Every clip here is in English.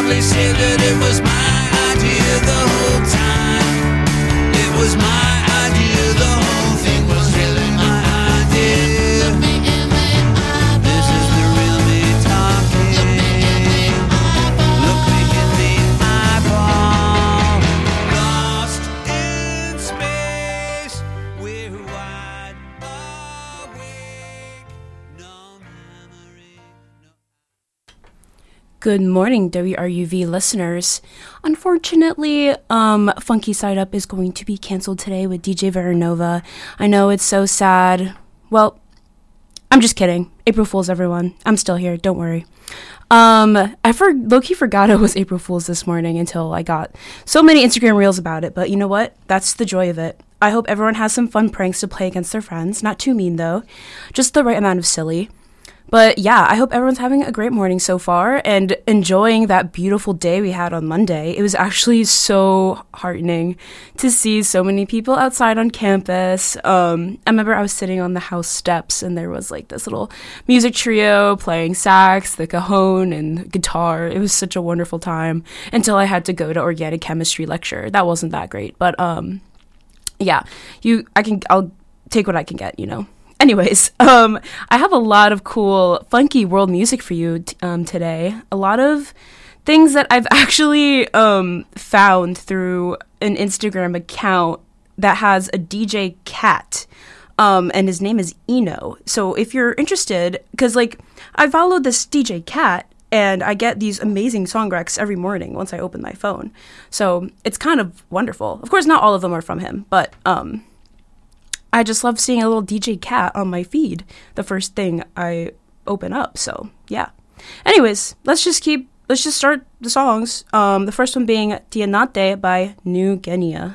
proudly say that it was my idea the whole time. It was my idea, the whole thing was really my idea. Look me in the eyeball. This is the real me talking. Look me in the eyeball. Lost in space, we're wide awake. No memory, no. Good morning, WRUV listeners. Unfortunately, Funky Side Up is going to be canceled today with DJ Veranova. I know it's so sad. Well, I'm just kidding. April Fool's, everyone. I'm still here. Don't worry. Low-key forgot it was April Fool's this morning until I got so many Instagram reels about it. But you know what? That's the joy of it. I hope everyone has some fun pranks to play against their friends. Not too mean, though. Just the right amount of silly. But yeah, I hope everyone's having a great morning so far and enjoying that beautiful day we had on Monday. It was actually so heartening to see so many people outside on campus. I remember I was sitting on the house steps and there was like this little music trio playing sax, the cajon, and guitar. It was such a wonderful time until I had to go to organic chemistry lecture. That wasn't that great, but yeah, I'll take what I can get, you know. Anyways, I have a lot of cool, funky world music for you today. A lot of things that I've actually found through an Instagram account that has a DJ Cat, and his name is Eno. So if you're interested, because like I followed this DJ Cat, and I get these amazing song recs every morning once I open my phone. So it's kind of wonderful. Of course, not all of them are from him, but I just love seeing a little DJ Cat on my feed the first thing I open up. So yeah. Anyways, let's just start the songs. The first one being Tianate by New Guinea.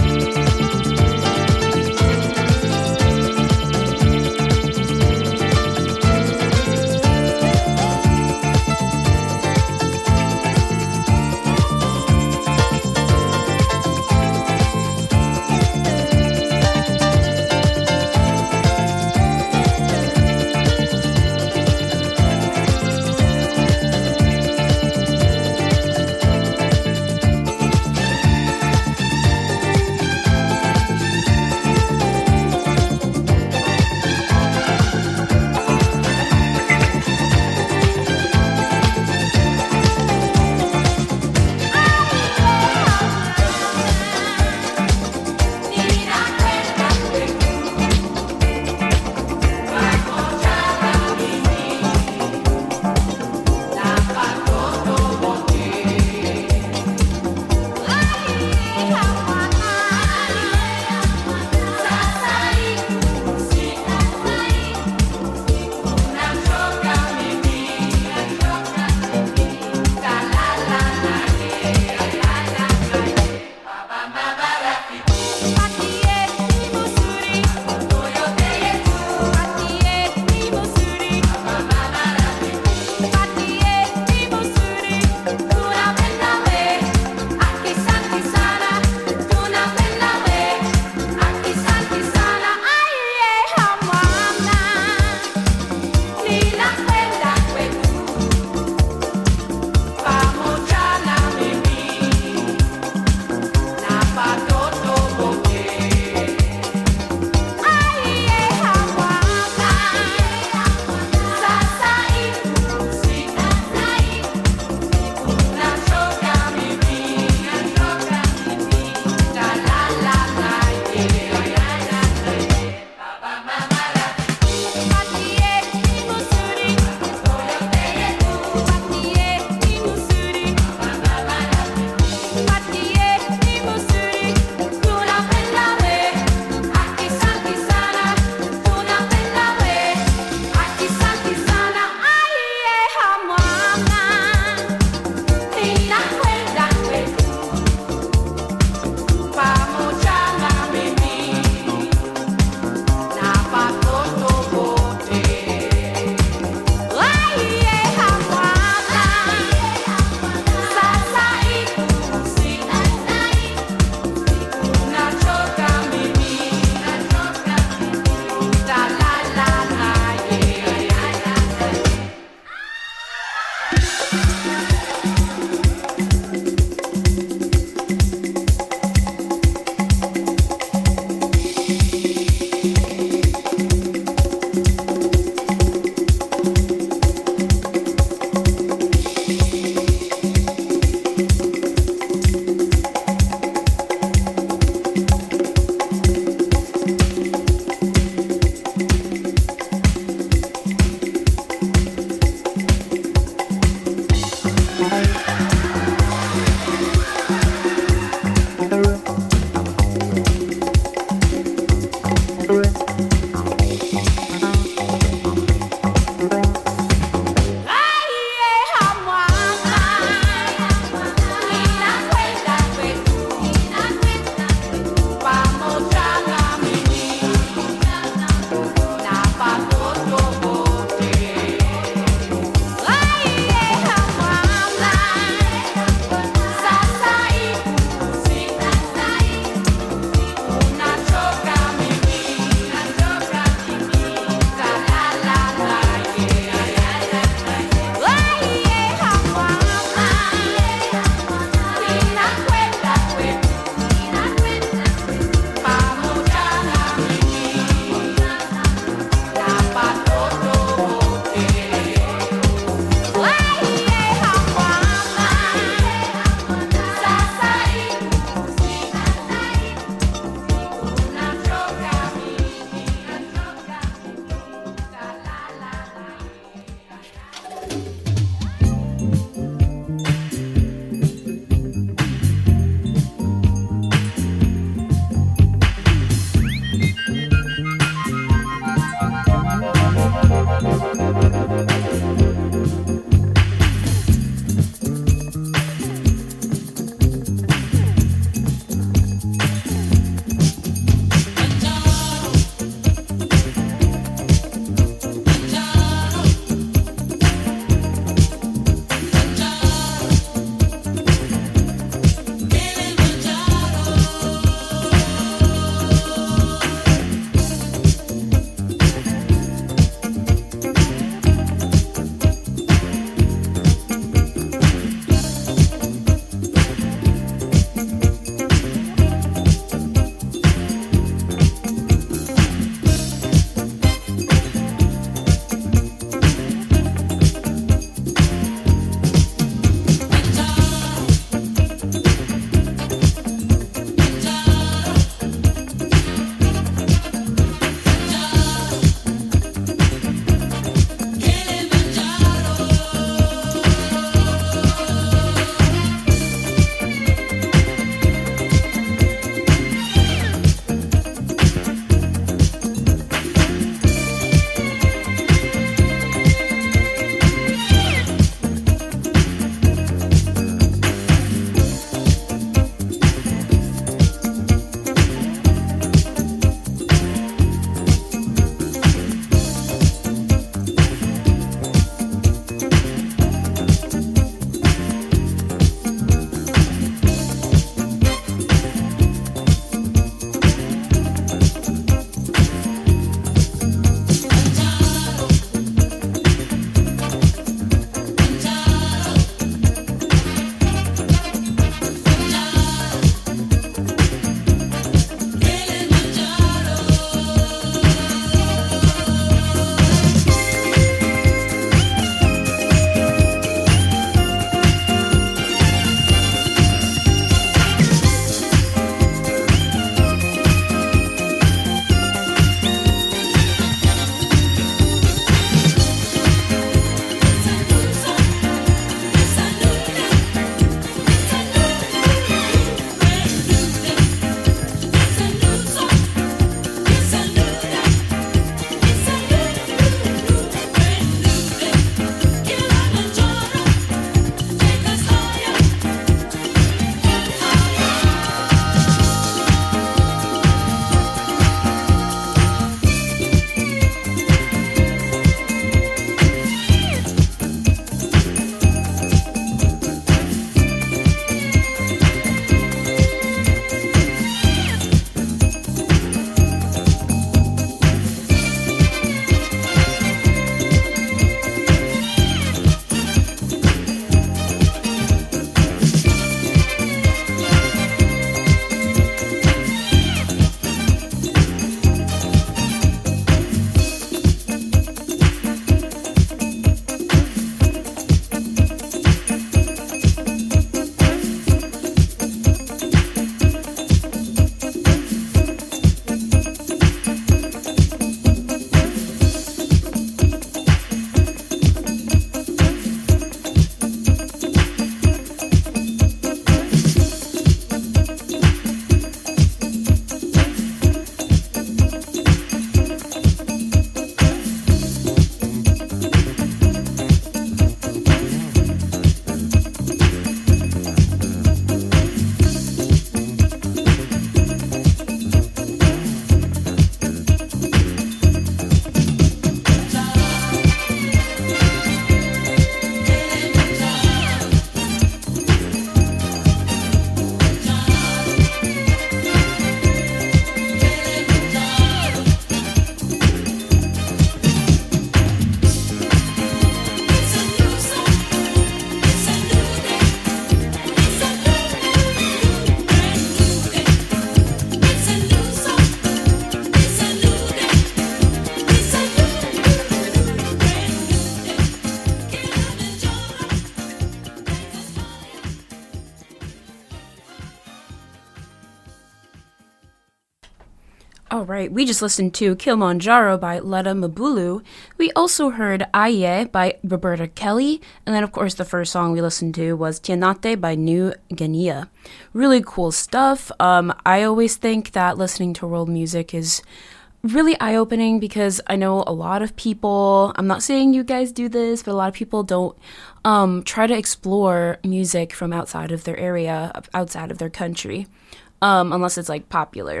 All right, we just listened to Kilimanjaro by Letta Mabulu. We also heard Aye by Roberta Kelly. And then, of course, the first song we listened to was Tianate by New Guinea. Really cool stuff. I always think that listening to world music is really eye-opening because I know a lot of people, I'm not saying you guys do this, but a lot of people don't try to explore music from outside of their area, outside of their country, unless it's like popular.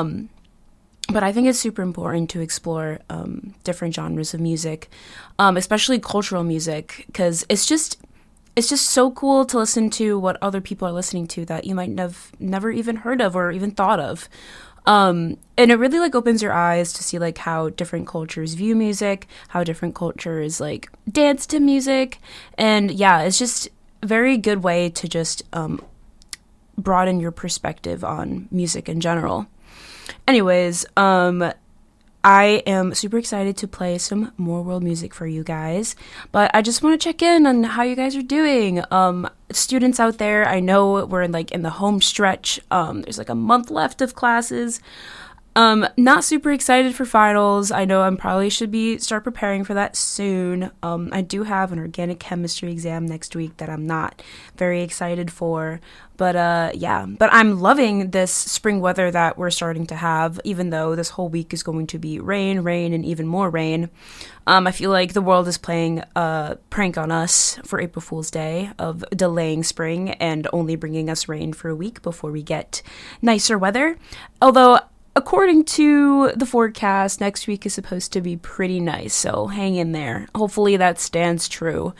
But I think it's super important to explore different genres of music, especially cultural music, because it's just so cool to listen to what other people are listening to that you might have never even heard of or even thought of. And it really like opens your eyes to see like how different cultures view music, how different cultures like dance to music. And yeah, it's just a very good way to just broaden your perspective on music in general. Anyways, I am super excited to play some more world music for you guys, but I just want to check in on how you guys are doing. Students out there, I know we're in the home stretch. There's like a month left of classes. Not super excited for finals. I know I probably should start preparing for that soon. I do have an organic chemistry exam next week that I'm not very excited for. But yeah, but I'm loving this spring weather that we're starting to have, even though this whole week is going to be rain, and even more rain. I feel like the world is playing a prank on us for April Fool's Day of delaying spring and only bringing us rain for a week before we get nicer weather. Although, according to the forecast, next week is supposed to be pretty nice, so hang in there. Hopefully that stands true.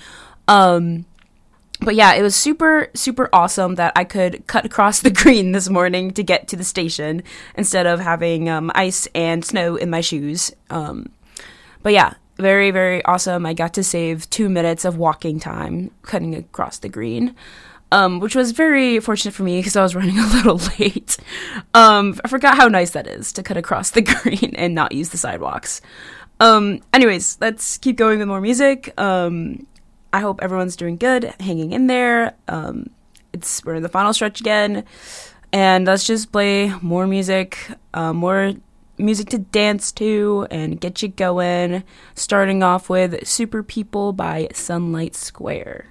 But yeah, it was super, super awesome that I could cut across the green this morning to get to the station instead of having ice and snow in my shoes. But yeah, very, very awesome. I got to save 2 minutes of walking time cutting across the green. Which was very fortunate for me because I was running a little late. I forgot how nice that is to cut across the green and not use the sidewalks. Anyways, let's keep going with more music. I hope everyone's doing good, hanging in there. We're in the final stretch again, and let's just play more music to dance to and get you going. Starting off with Super People by Sunlight Square.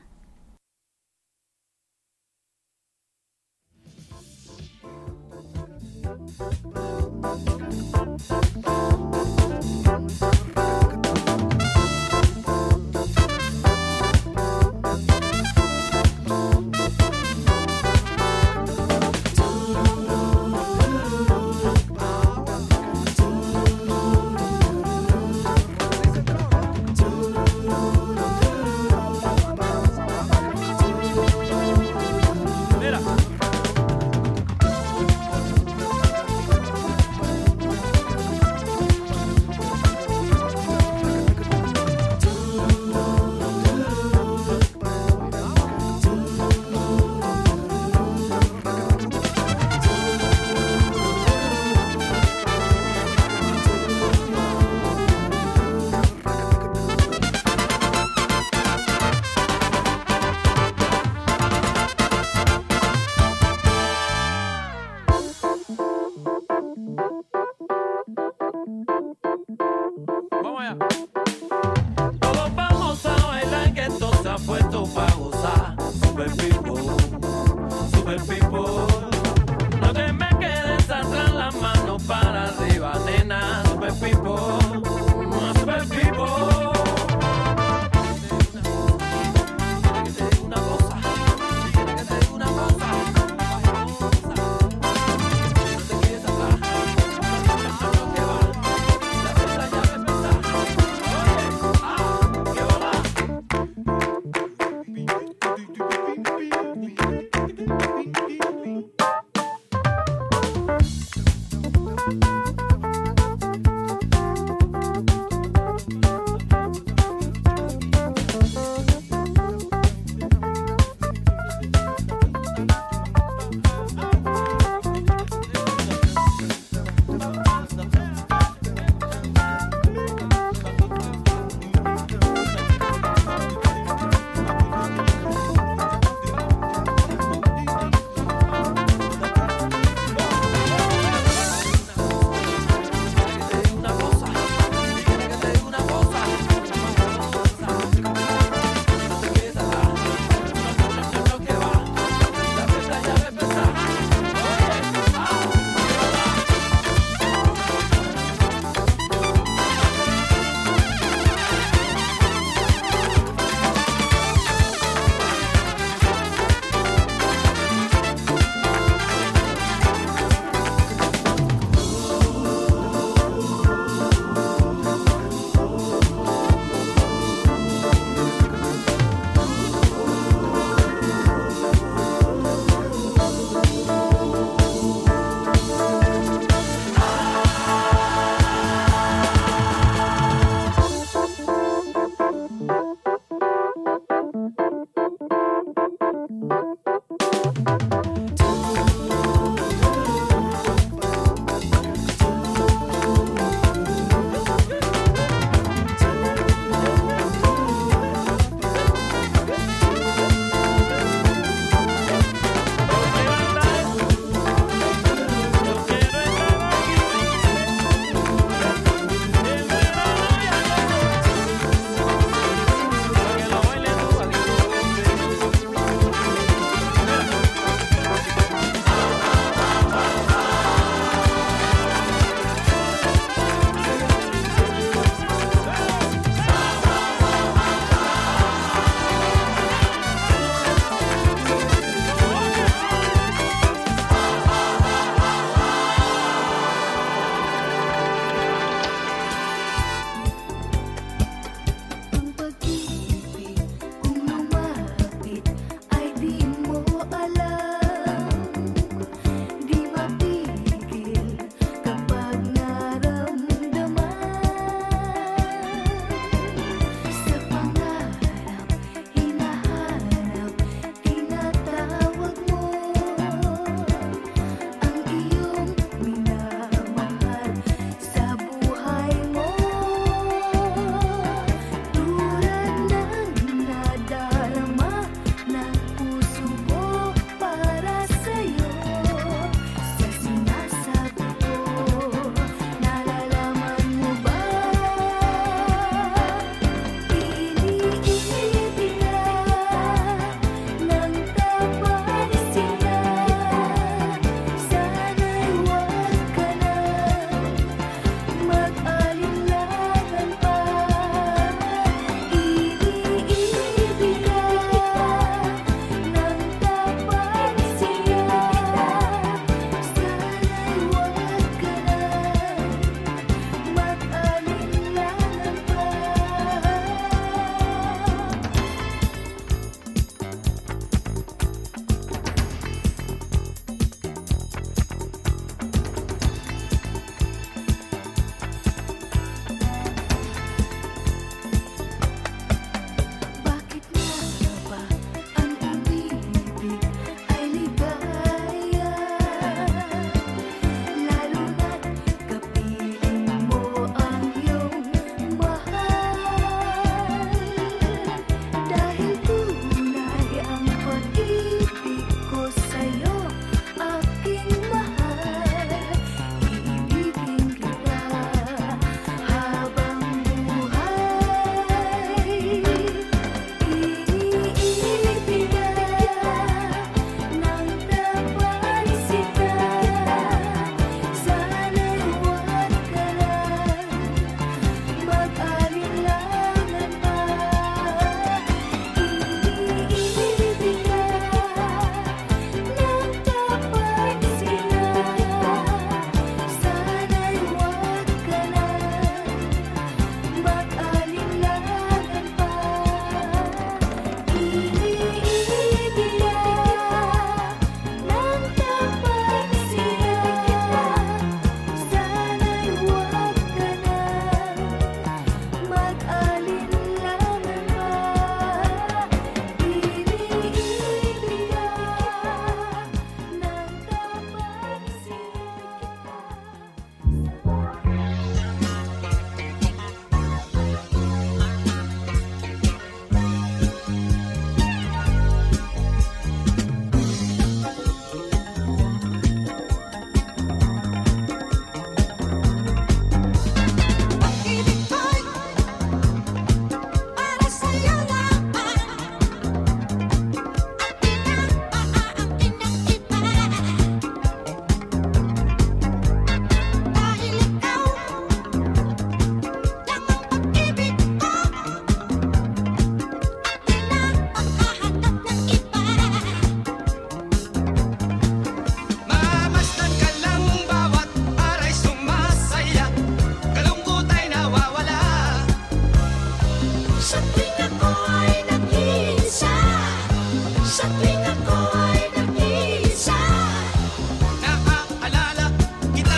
Sa tuwing ako'y nag-iisa, sa tuwing ako'y nag-iisa, naaalala kita.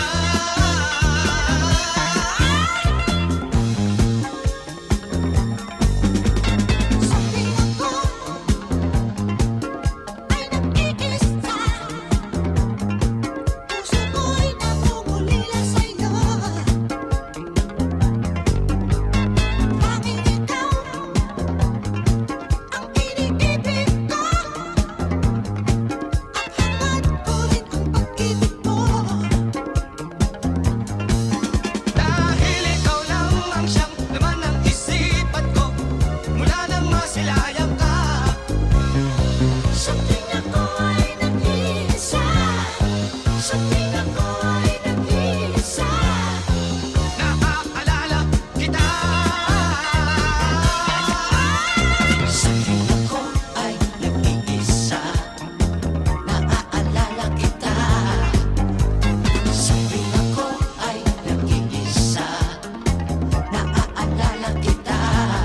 Sa tuwing ako ay nag-iisa, puso ko'y namumulila sa'yo. Tanging ikaw ang iniibig ko, at hangad ko rin ang pag-ibig mo. Dahil ikaw lang ang siyang laman ng isipan ko, mula nang masilayang ka. Sa tuwing ako'y nag-iisa, sa tuwing ako'y nag-iisa, naaalala kita. Sa tuwing ako ay nag-iisa, naaalala kita. Sa tuwing ako ay nag-iisa, naaalala kita.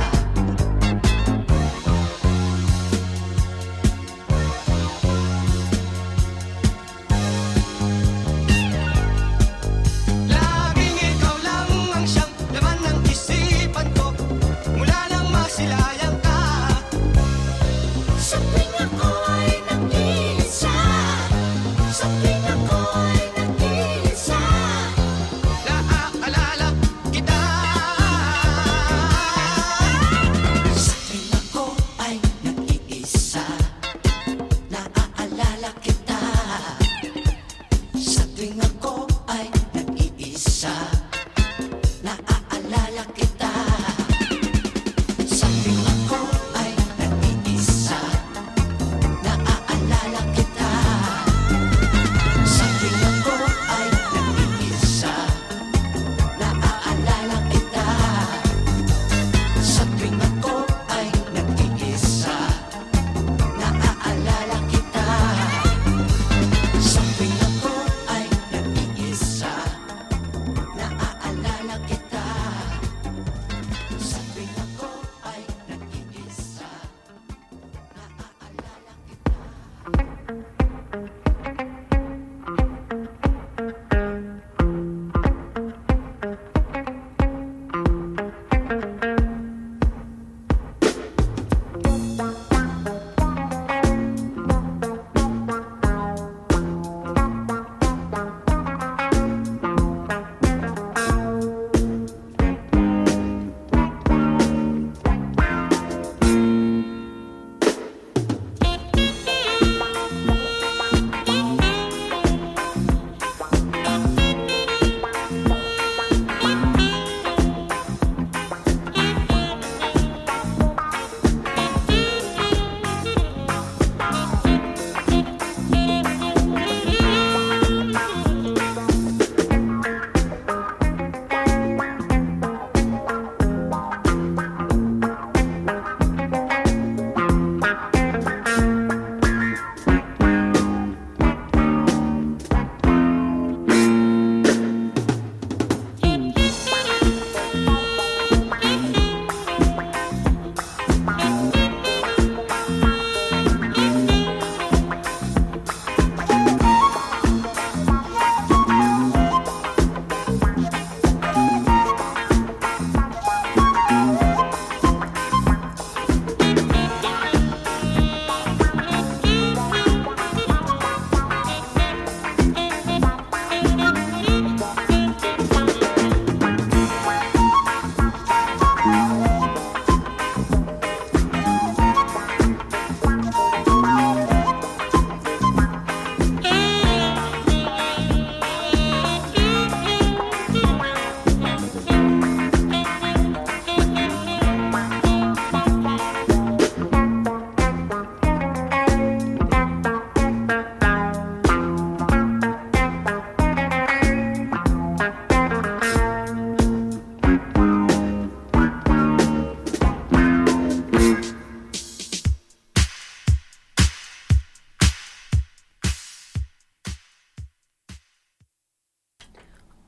Laging ikaw lang ang siyang laman ng isipan ko, mula nang masilayang ka. Sa tuwing ako'y nag-iisa, sa tuwing ako'y nag-iisa, naaalala kita. Sa tuwing ako ay nag-iisa, naaalala kita. Sa tuwing ako ay nag-iisa, naaalala kita. Sa tuwing ako ay nag-iisa, naaalala kita. Sa tuwing ako ay nag-iisa, naaalala kita. Sa tuwing ako ay nag-iisa, naaalala kita. Sa tuwing ako ay nag-iisa, naaalala kita. Sa tuwing ako ay nag-iisa, naaalala kita.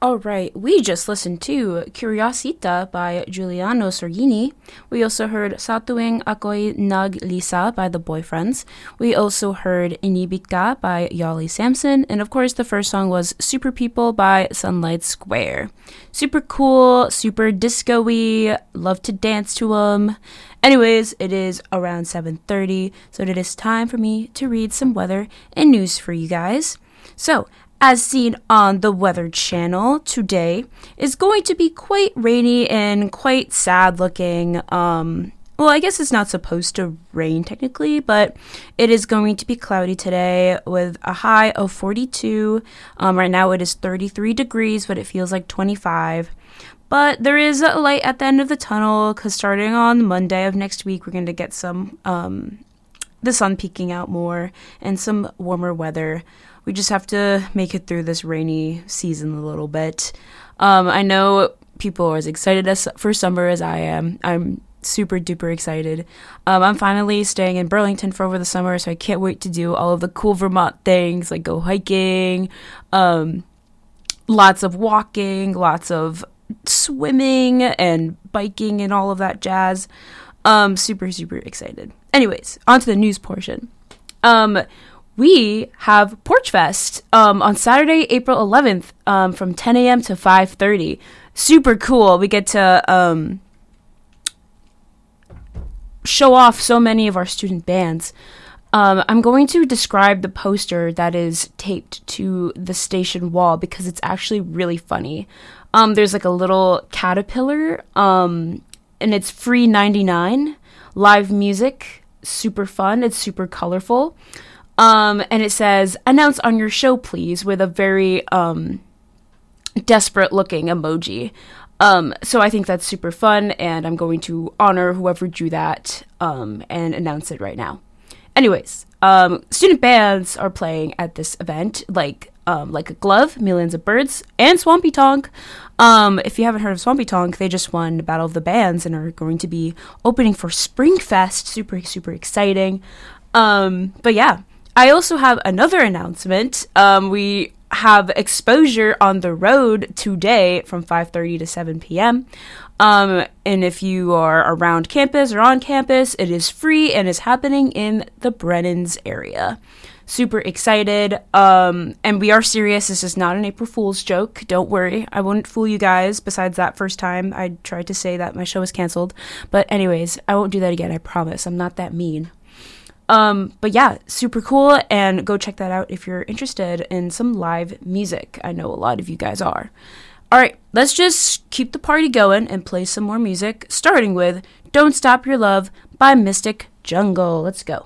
All right, we just listened to Curiosita by Giuliano Sorgini. We also heard Satuing Ako'y Nag Lisa by The Boyfriends. We also heard Inibit Ka by Yali Samson. And of course, the first song was Super People by Sunlight Square. Super cool, super disco-y, love to dance to them. Anyways, it is around 7:30, so it is time for me to read some weather and news for you guys. So, as seen on the Weather Channel, today is going to be quite rainy and quite sad looking. Well, I guess it's not supposed to rain technically, but it is going to be cloudy today with a high of 42. Right now it is 33 degrees, but it feels like 25. But there is a light at the end of the tunnel because starting on Monday of next week, we're going to get some the sun peeking out more and some warmer weather. We just have to make it through this rainy season a little bit. I know people are as excited for summer as I am. I'm super duper excited. I'm finally staying in Burlington for over the summer, so I can't wait to do all of the cool Vermont things, like go hiking, lots of walking, lots of swimming and biking and all of that jazz. Super, super excited. Anyways, on to the news portion. We have Porch Fest on Saturday, April 11th from 10 a.m. to 5:30. Super cool. We get to show off so many of our student bands. I'm going to describe the poster that is taped to the station wall because it's actually really funny. There's like a little caterpillar, and it's free 99. Live music, super fun. It's super colorful. And it says, "Announce on your show, please," with a very desperate looking emoji. So I think that's super fun, and I'm going to honor whoever drew that and announce it right now. Anyways, student bands are playing at this event, like a Glove, Millions of Birds, and Swampy Tonk. If you haven't heard of Swampy Tonk, they just won Battle of the Bands and are going to be opening for Springfest. Super, super exciting. But yeah, I also have another announcement. We have exposure on the road today from 5:30 to 7 p.m. And if you are around campus or on campus, it is free and is happening in the Brennan's area. Super excited. And we are serious. This is not an April Fool's joke. Don't worry. I won't fool you guys. Besides that first time, I tried to say that my show was canceled. But anyways, I won't do that again. I promise. I'm not that mean. But yeah, super cool, and go check that out if you're interested in some live music. I know a lot of you guys are. Alright, let's just keep the party going and play some more music, starting with Don't Stop Your Love by Mystic Jungle. Let's go.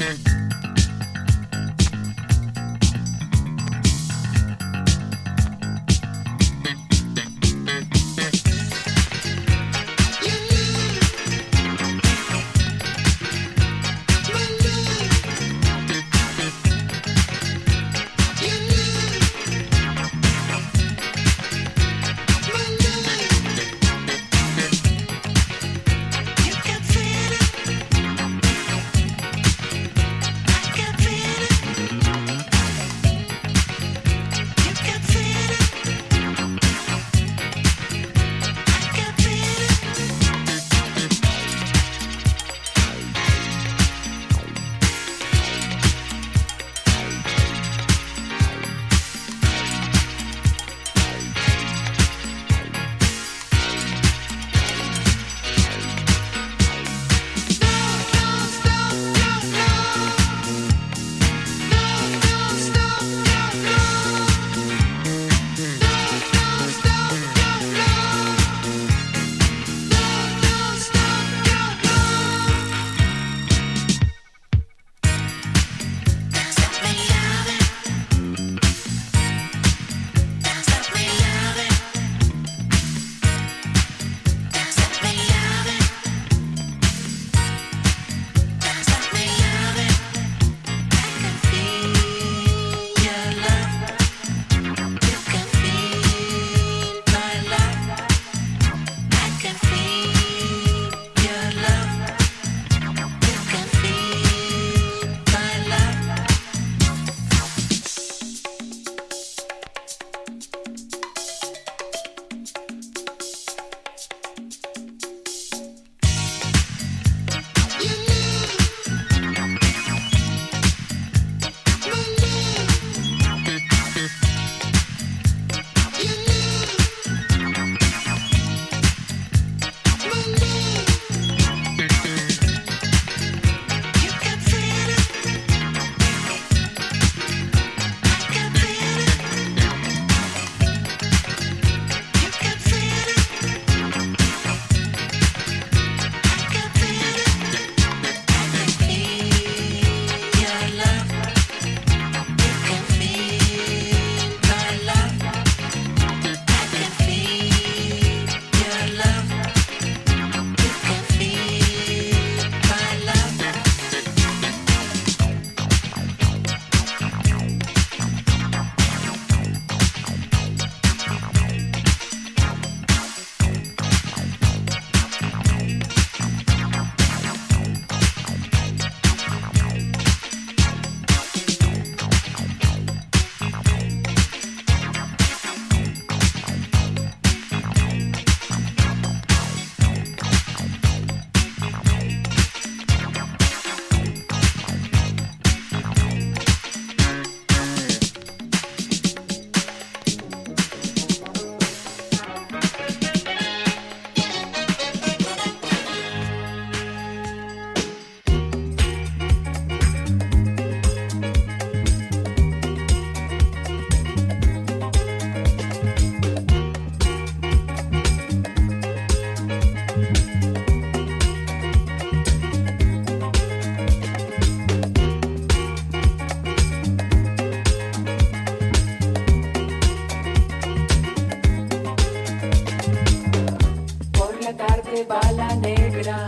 bala negra,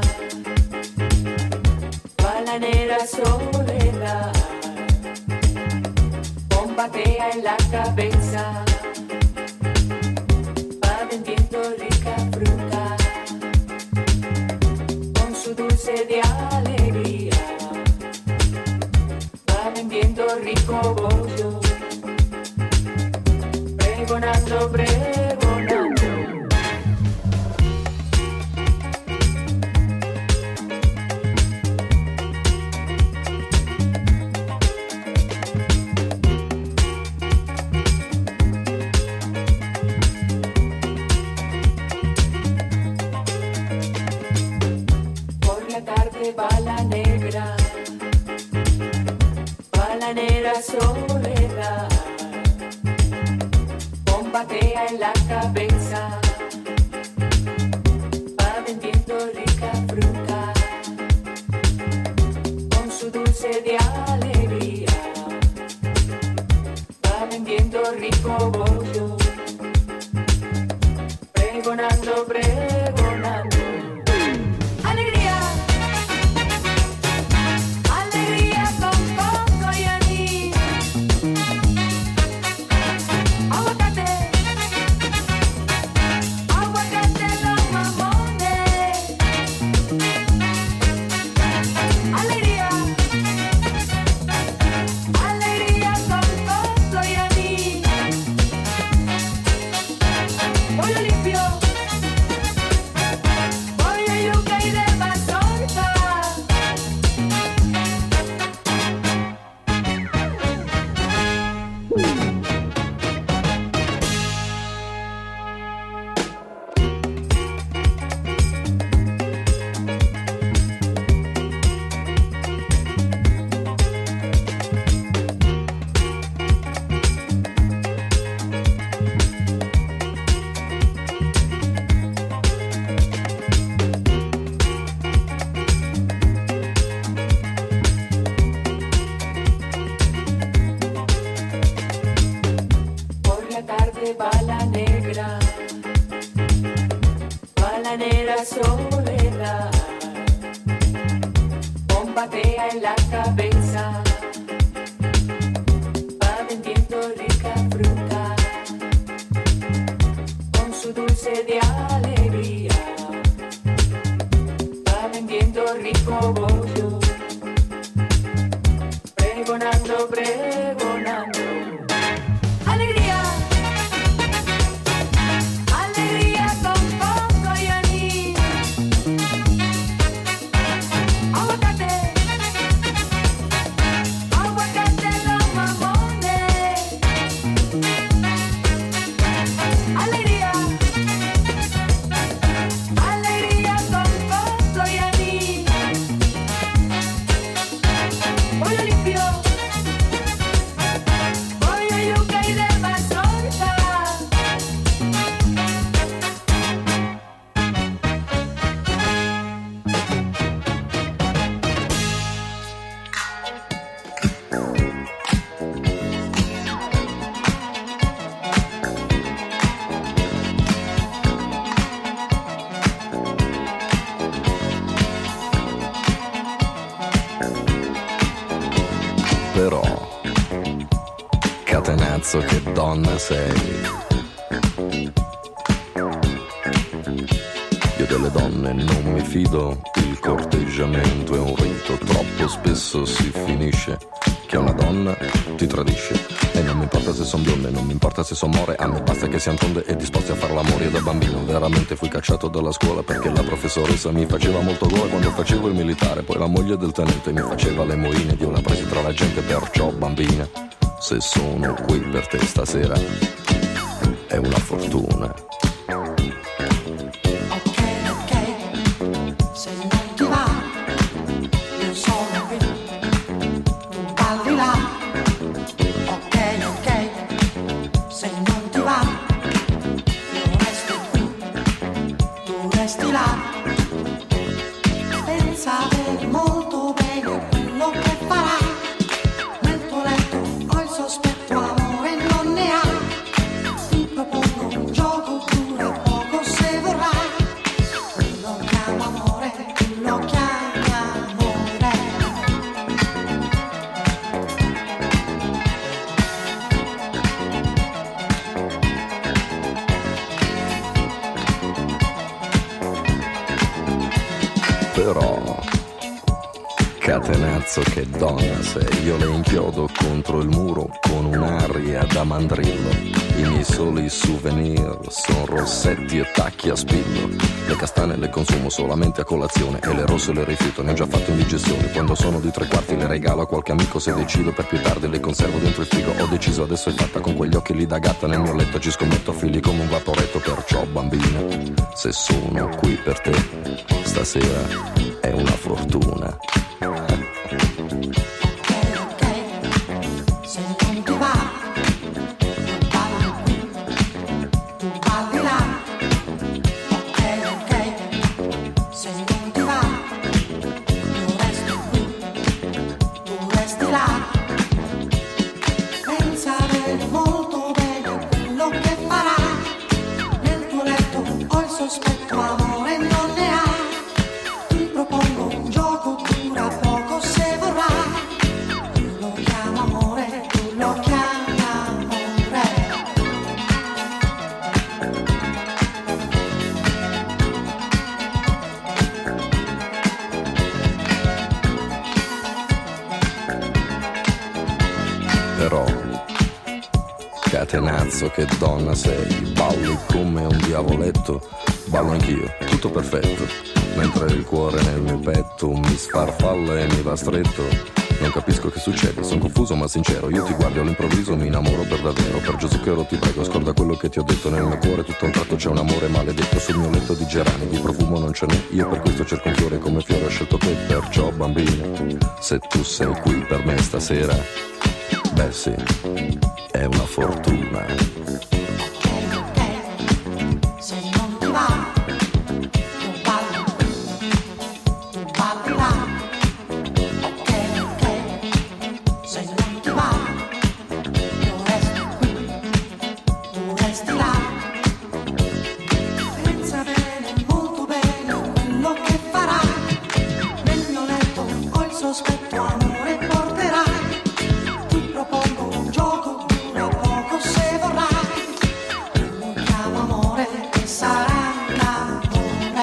balanera soledad, bombatea en la cabeza, va vendiendo rica fruta, con su dulce de alegría, va vendiendo rico bollo, pregonando, pregonando. Bala negra, balanera soledad, bombatea en la cabeza, va vendiendo rica fruta, con su dulce de rico voglio, pregonando, pregonando. Alegría, alegría con coco y anís. Aguacate, aguacate los mamones. Alegría, alegría con coco y anís. Pollo limpio, pollo yuca y de mazorca. Por la tarde va la negra soledad, bombatea en la cabeza, va vendiendo rica fruta, con su dulce de alegría, va vendiendo rico bollo, pregonando, pregonando. Alegría, alegría con coco y anís. Aguacate, aguacate los mamones. Alegría, alegría con coco y anís. Pollo limpio, pollo yuca y de mazorca. Però, catenazzo che donna sei. Io delle donne non mi fido, il corteggiamento è un rito, troppo spesso si finisce che una donna ti tradisce. E non mi importa se son bionde, non mi importa se son more, a me basta che siano tonde e disposti a far l'amore. Io da bambino veramente fui cacciato dalla scuola perché la professoressa mi faceva molto gola quando facevo il militare. Poi la moglie del tenente mi faceva le moine ed io la presi tra la gente, perciò bambina, se sono qui per te stasera è una fortuna. Ok, se non ti va, io sono qui, tu balli là. Ok, se non ti va, io resto qui, tu resti là. Pensate molto bene a quello che farà, nel tuo letto ho il sospetto, amore non ne ha. Ti propongo un gioco, dura poco se vorrai. Lo chiamo amore, lo chiami amore. Però, catenazzo che donna sei. Io le inchiodo contro il muro con un'aria da mandrillo. I miei soli souvenir son rossetti e tacchi a spillo. Le castane le consumo solamente a colazione e le rosse le rifiuto, ne ho già fatto indigestione. Quando sono di 3/4 le regalo a qualche amico, se decido per più tardi le conservo dentro il frigo. Ho deciso, adesso è fatta, con quegli occhi lì da gatta nel mio letto ci scommetto figli come un vaporetto. Perciò bambina, se sono qui per te stasera è una fortuna. Ok, se non ti va, tu balli qui, tu balli là. Ok, se non ti va, io resto qui, tu resti là. Pensare molto bene però catenazzo che donna sei, balli come un diavoletto, ballo anch'io, tutto perfetto, mentre il cuore nel mio petto mi sfarfalla e mi va stretto. Non capisco che succede, sono confuso ma sincero. Io ti guardo all'improvviso, mi innamoro per davvero. Per Gesù che oro ti prego, scorda quello che ti ho detto. Nel mio cuore tutto a un tratto c'è un amore maledetto. Sul mio letto di gerani, di profumo non ce n'è. Io per questo cerco un fiore, come fiore ho scelto te. Perciò bambina, se tu sei qui per me stasera, beh sì, è una fortuna. Se non ti va, tu balli qui, tu balli là. Ok, se non ti va, tu resti qui, tu resti là. Pensa bene, molto bene a quello che farai. Nel mio letto ho il sospetto, amore porterai. Ti propongo un gioco, dura poco se vorrai. Lo chiamo amore e sarà l'amore.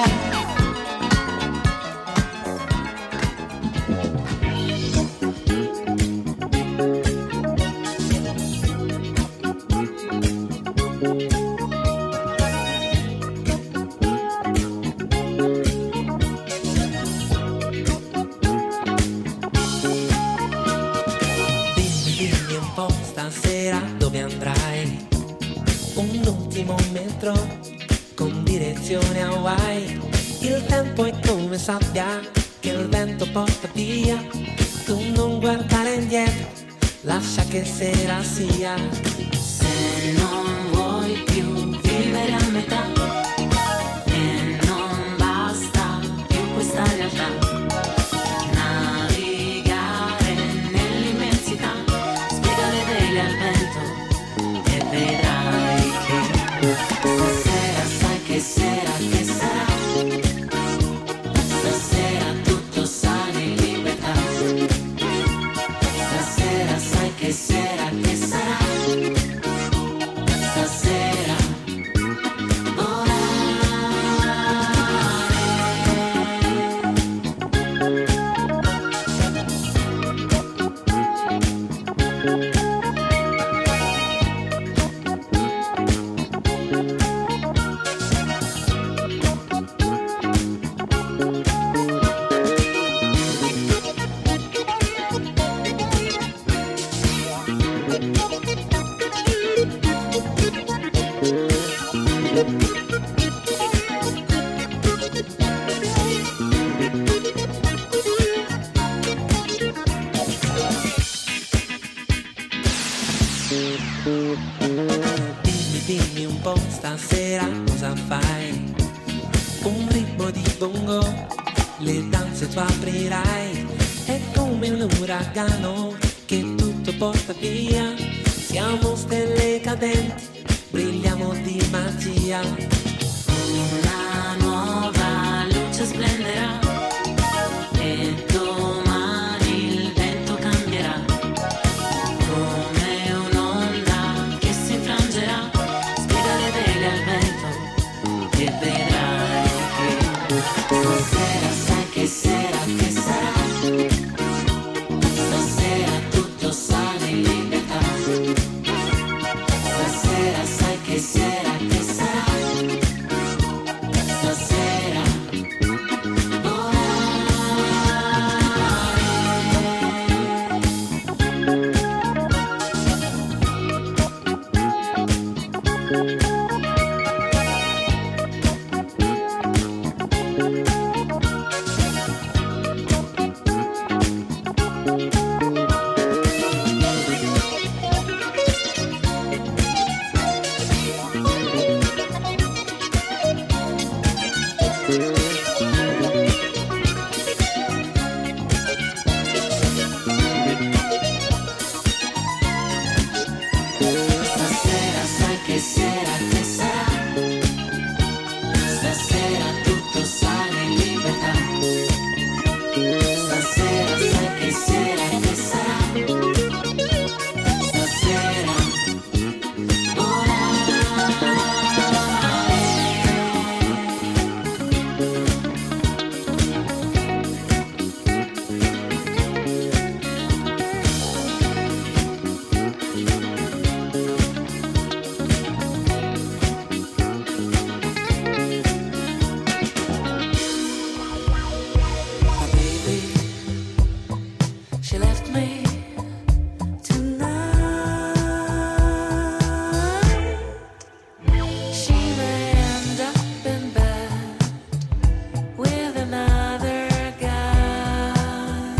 Dimmi un po' stasera dove andrai. Un ultimo metro con direzione a Hawaii. Il tempo è come sabbia che il vento porta via. Tu non guardare indietro, lascia che sera sia. Se non vuoi più vivere a metà e non basta più questa realtà, navigare nell'immensità, spiega le vele al vento e vedrai che stasera sai che sera che sarà. Stasera tutto sale in libertà. Stasera sai che sera che sarà. Stasera Dimmi un po' stasera cosa fai. Un ritmo di bongo, le danze tu aprirai. È come un uragano che tutto porta via. Siamo stelle cadenti, brilliamo di magia. una nuova luce splenderà e domani il vento cambierà, come un'onda che si infrangerà. Spiega le vele al vento e vedrai che stasera sai che sera che sarà. Stasera tutto sale in libertà. Stasera sai che sera che sarà. Stasera left me tonight. She may end up in bed with another guy.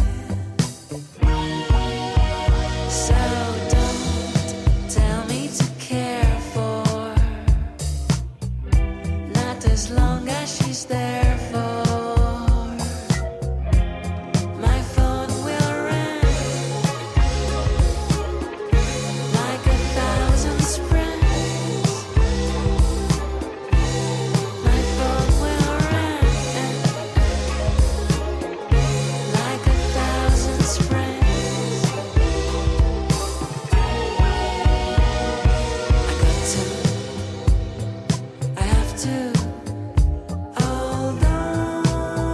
So don't tell me to care for, not as long as she's there for. My phone will ring like 1,000 springs. My phone will ring like 1,000 springs. I have to hold on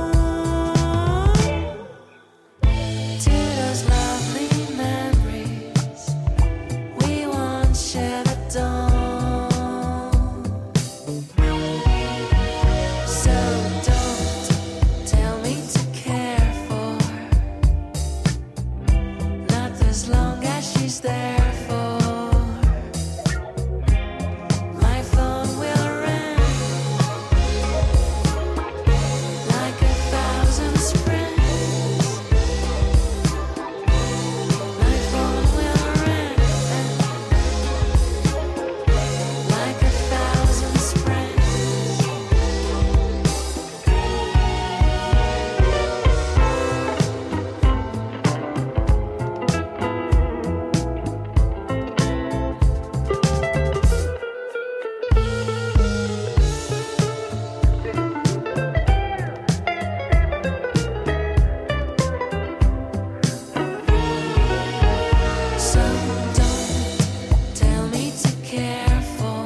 to those lovely memories we once shared at dawn. So don't tell me to care for, not as long as she's there for. My phone will ring like 1,000 springs. My phone will ring like 1,000 springs. So don't tell me to care for,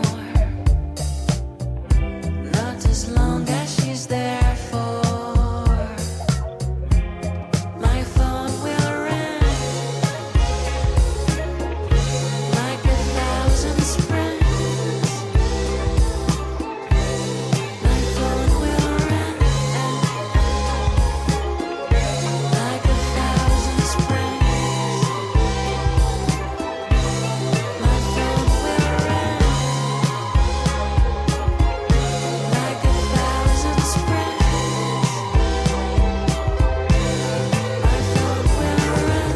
not as long as she's there for. My phone will ring like 1,000 springs. My phone will ring like 1,000 springs. My phone will ring like 1,000 springs. My phone will ring.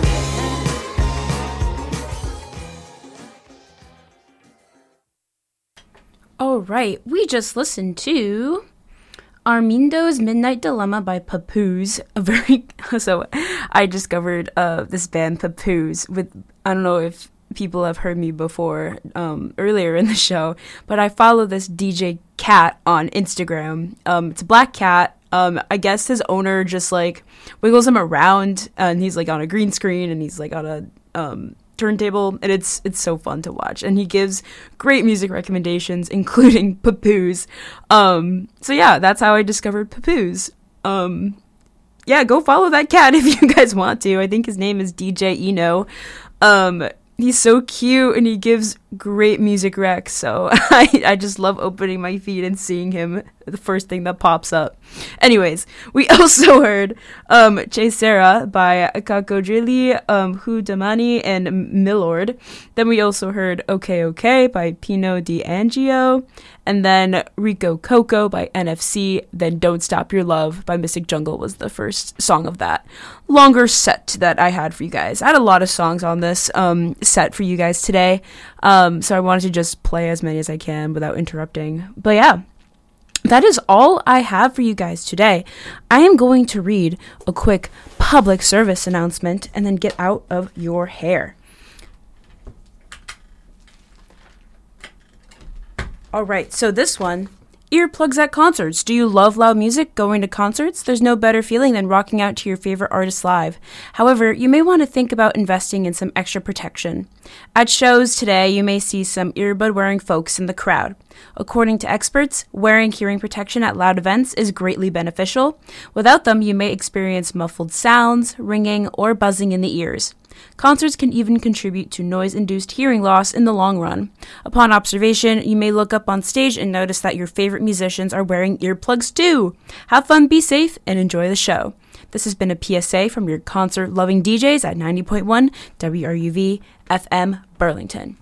All right, we just listened to Armindo's Midnight Dilemma by Papoose. So I discovered this band Papoose with, I don't know if people have heard me before earlier in the show, but I follow this DJ Cat on Instagram. It's a black cat. I guess his owner just like wiggles him around, and he's like on a green screen, and he's like on a turntable, and it's so fun to watch, and he gives great music recommendations, including Papoose. So yeah, that's how I discovered Papoose. Yeah, go follow that cat if you guys want to. I think his name is DJ Eno. He's so cute, and he gives great music recs, so I just love opening my feed and seeing him, the first thing that pops up. Anyways, we also heard Che Sera by Kakodrili, Hudamani, and Milord. Then we also heard Okay Okay by Pino D'Angio, and then Rico Coco by NFC, then Don't Stop Your Love by Mystic Jungle was the first song of that longer set that I had for you guys. I had a lot of songs on this set for you guys today, so I wanted to just play as many as I can without interrupting. But yeah, that is all I have for you guys today. I am going to read a quick public service announcement and then get out of your hair. Alright, so this one, earplugs at concerts. Do you love loud music? Going to concerts? There's no better feeling than rocking out to your favorite artist live. However, you may want to think about investing in some extra protection. At shows today, you may see some earbud-wearing folks in the crowd. According to experts, wearing hearing protection at loud events is greatly beneficial. Without them, you may experience muffled sounds, ringing, or buzzing in the ears. Concerts can even contribute to noise-induced hearing loss in the long run. Upon observation, you may look up on stage and notice that your favorite musicians are wearing earplugs too. Have fun, be safe, and enjoy the show. This has been a PSA from your concert-loving DJs at 90.1 WRUV FM Burlington.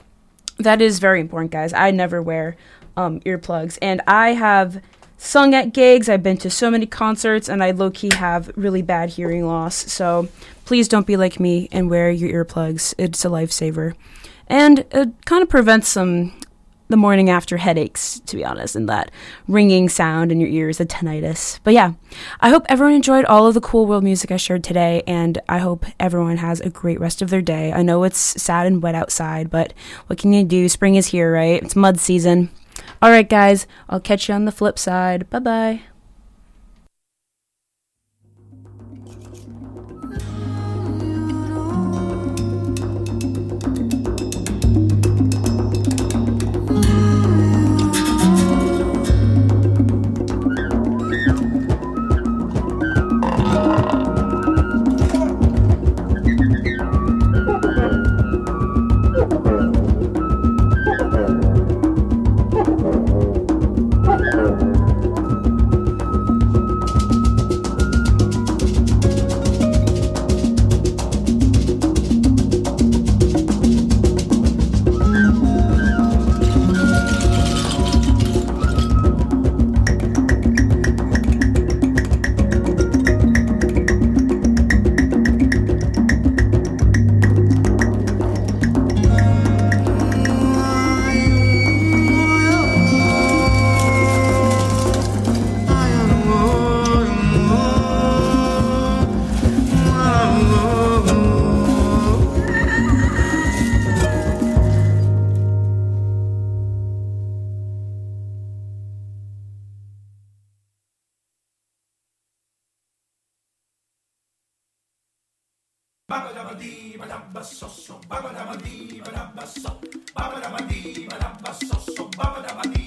That is very important, guys. I never wear earplugs, and I have sung at gigs. I've been to so many concerts, and I low-key have really bad hearing loss. So please don't be like me and wear your earplugs. It's a lifesaver. And it kind of prevents the morning after headaches, to be honest, and that ringing sound in your ears, the tinnitus. But yeah, I hope everyone enjoyed all of the cool world music I shared today, and I hope everyone has a great rest of their day. I know it's sad and wet outside, but what can you do? Spring is here, right? It's mud season. All right, guys, I'll catch you on the flip side. Bye-bye. Babadabadi, badabba, so. Babadabadi, badabba, so. Babadabadi.